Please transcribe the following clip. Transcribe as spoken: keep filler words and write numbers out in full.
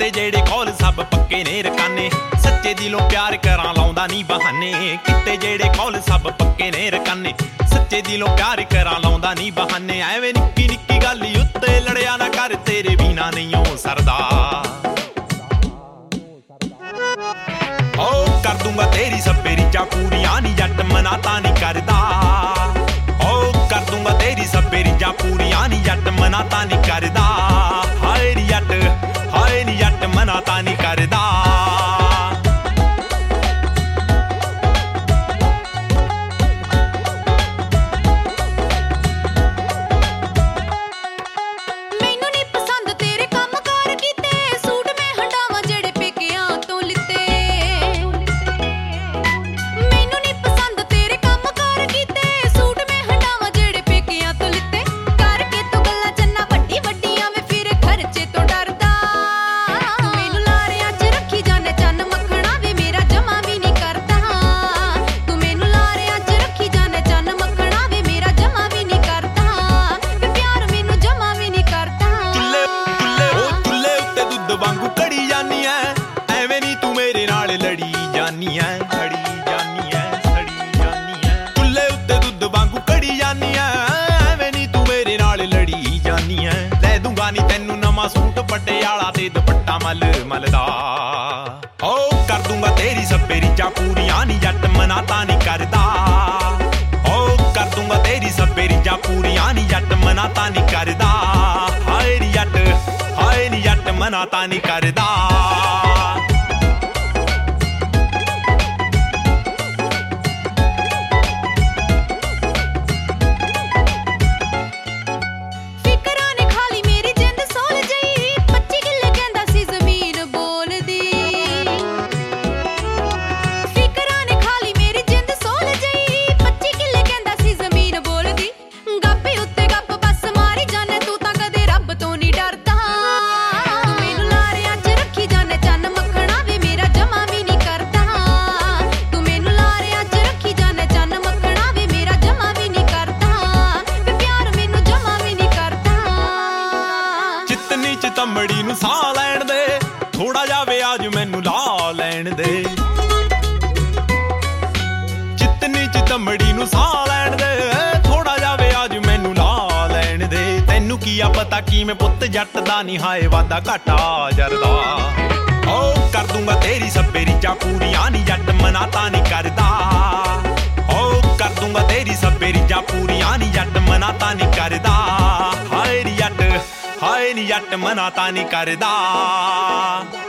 किते जेड़े कौल सब पक्के ने रकाने सच्चे दिलों प्यार करां लाउंदा नी बहाने किते जेड़े कौल सब पक्के ने रकाने सच्चे दिलों प्यार करां लाउंदा नी बहाने एवें निक्की निक्की गल उत्ते लड़िया ना कर तेरे बिना नहीं हो सरदा ओ कर दूंगा तेरी सब रीझां पूरियां नी जट मना तां नहीं करदा ओ कर दूंगा तेरी सब रीझां पूरियां नी जट मना तां नहीं करदा हाय नी जट हाय नी जट मना तां नहीं करदा वांगू कड़ी जानी है एवें नी तू मेरे नाल लड़ी जानी है लड़ी जानी है सड़ी जानी है चुल्हे उत्ते दुध वांगू कड़ी जानी है एवें नी तू मेरे नाल लड़ी जानी है लै दूंगा नी तैनू नवां सूट पटियाला ते दुपट्टा मल मलदा ओ कर दूंगा तेरी सब रीझां पूरियां नी जट मना तां नहीं करदा ओ कर दूंगा तेरी सब रीझां पूरियां नी जट मना तां नहीं करदा हाय नी जट हाय नी जट मना तां नहीं करदा तंबड़ी नू साह लैण दे थोड़ा जावे आज मैनू ला लैण दे चितनी च तंबड़ी नू साह लैण दे थोड़ा जावे आज मैनू ला लैण दे तैनू कीआ पता की मैं पुत्त जट दा नी हाए वादा घाटा जरदा ओ कर दूंगा तेरी सब रीझां पूरियां नी जट मना तां नहीं करदा ओ कर दूंगा तेरी सब रीझां पूरियां नी जट मना तां नहीं करदा हाय नी जट हाय नी जट मना तां नहीं करदा।